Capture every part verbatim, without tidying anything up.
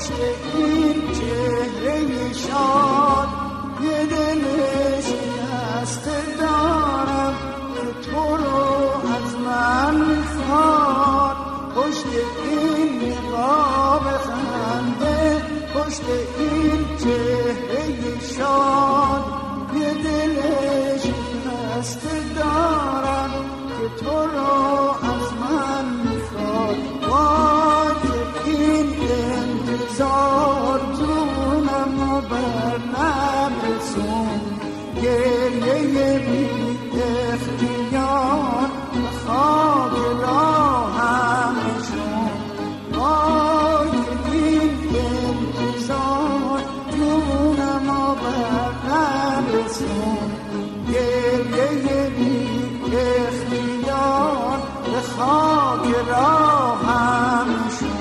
پشت این چهره شاد یه دل شکسته دارم که تو رو از من میخواد. پشت این نقاب خنده، پشت این چهره شاد یه دل شکسته دارم که تو رو از من میخواد. وای که این انتظار جونم رو بر نرسون، گریه بی اختیار به خاک راهم نشون. وای که این انتظار جونم رو بر نرسون، گریه بی اختیار به خاک راهم نشون.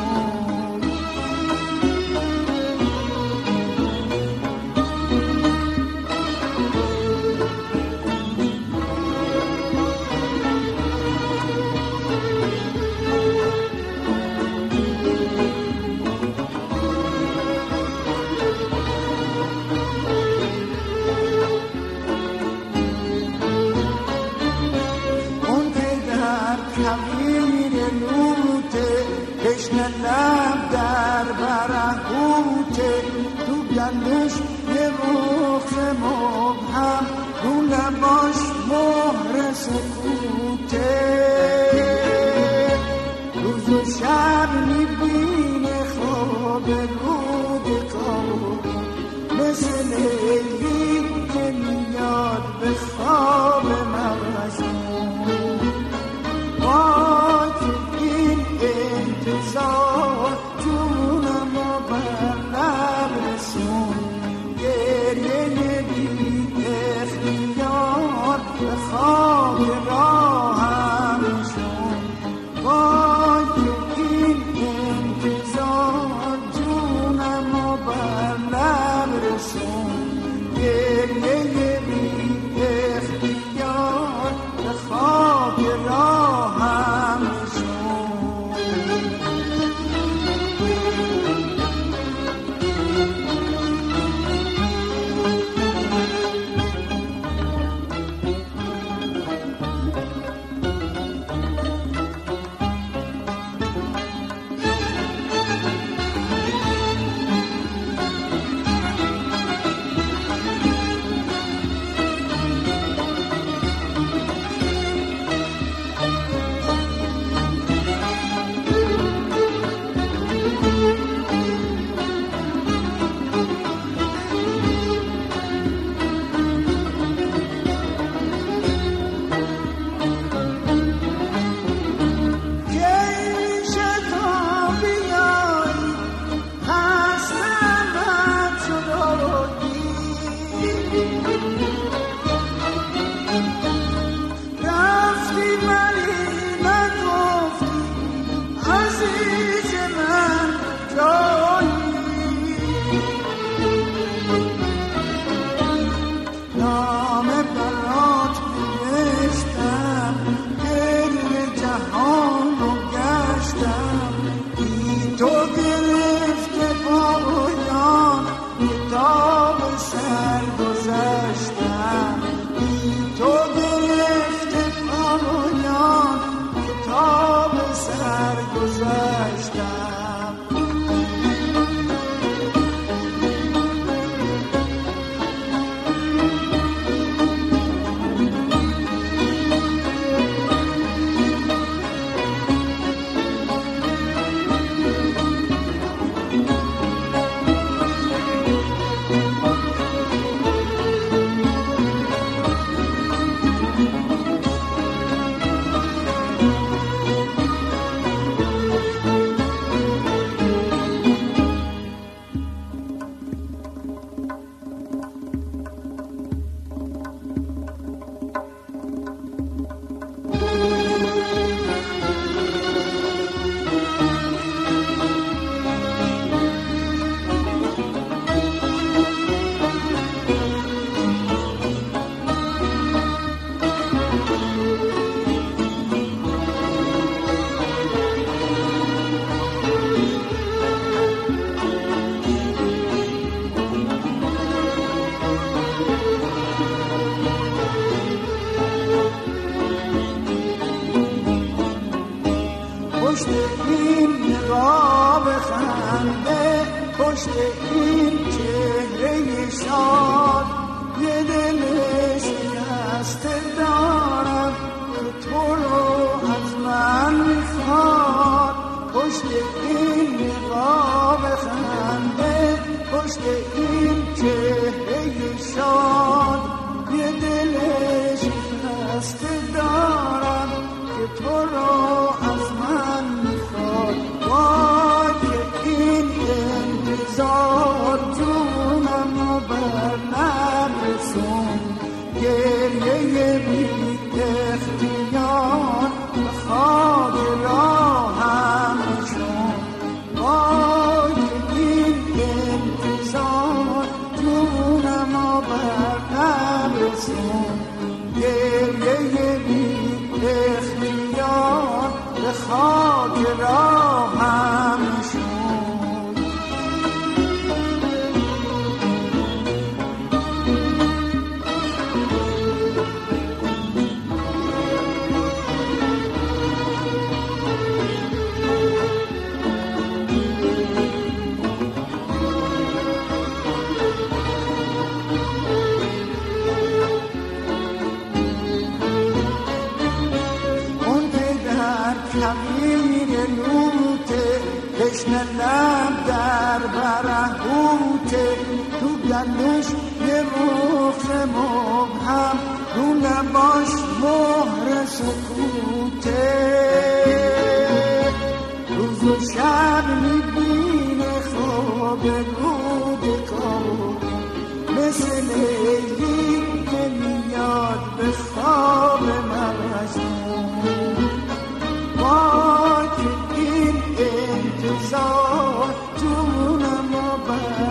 لب در برهوته، تو گندش یه رخ مبهم، رو لباش مهر سکوته. روز و شب میبینه خواب رود کار، مثل لیلی که میاد به خواب مغشون. وای که این انتظار جونم رو بر لب رسون، گریه بی اختیار به خاک راهم نشون. وای که این انتظار جونم رو بر لب رسون، گریه بی اختیار به خاک راهم نشون. پشت این چهره شاد یه دل شکسته دارم که تو رو از من میخواد. پشت این نقاب خنده، پشت این چهره شاد یه دل شکسته دارم که تو رو از من میخواد. وای که این انتظار جونم رو بر نرسون، گریه بی اختیار به خواب راهم شون. وای که این انتظار جونم رو بر نرسون، گریه بی اختیار به خاک راهم شون. کمیر لوته تشنه لب در برهوته، تو گلوش یه رخ مبهم، رو لباش مهر سکوته. روز و شب میبینه خواب رود کار، مثل لیلی که میاد به خواب مجنون. وای که این انتظار جونم رو بر